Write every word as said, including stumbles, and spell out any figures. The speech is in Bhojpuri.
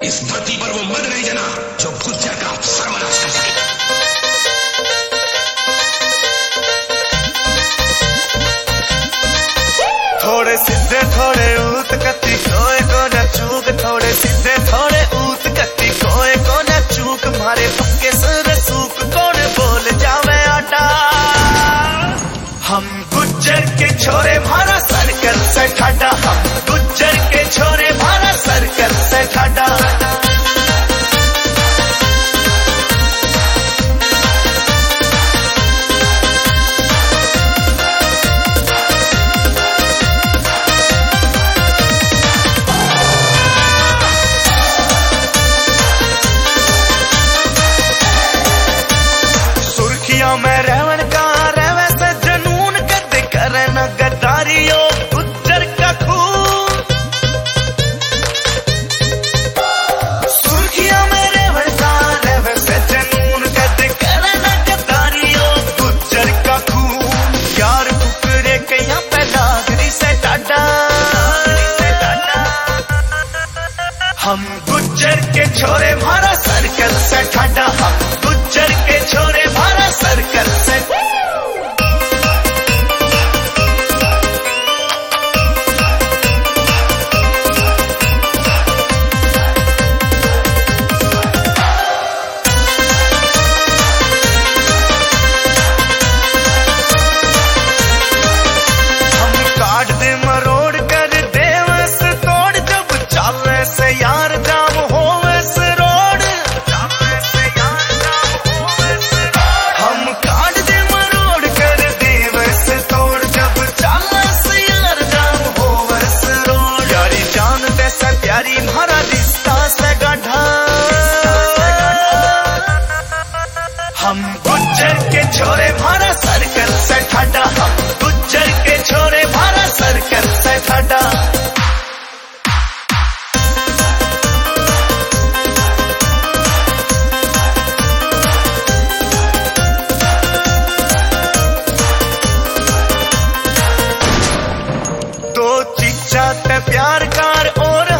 इस धरती पर वो मर्द नहीं जना जो गुज्जर का सर्वनाश कर सके। थोड़े सीधे थोड़े ऊत कत्ती कोए को न चूक, थोड़े सीधे थोड़े ऊत कत्ती कोए को न चूक, मारे पक्के सुर सूक कौन बोल जावे आटा। हम गुज्जर के छोरे मारा सर्कल से ठाडा, हम गुज्जर के छोरे मारा सर्कल से ठाडा। मैं रहवन का रहवे से जनून कद करे न गद्दारियो गुज्जर का खून। सुर्खिया में रहवन का रहवे से जनून कद करे न गद्दारियो गुज्जर का खून। यार टुकड़े के यहाँ पे लादरी से टाटा, हम गुज्जर के छोरे मारा सर्कल से ठाडा, हम गुज्जर के छोरे मारा सर्कल से। हम काट दे मरोड़ कर देवस तोड़, जब चावे से यार जाम होवे से रोड। हम काट दे मरोड़ कर देवस तोड़, जब चावे से यार जाम होवे से रोड। यारी जान से प्यारी मारा रिश्ता से गाढ़ा, हम गुज्जर के छोरे मारा सर्कल से ठाडा, हम गुज्जर के छोरे मारा सर्कल से ठाडा। दो चीचा ते प्यार कार और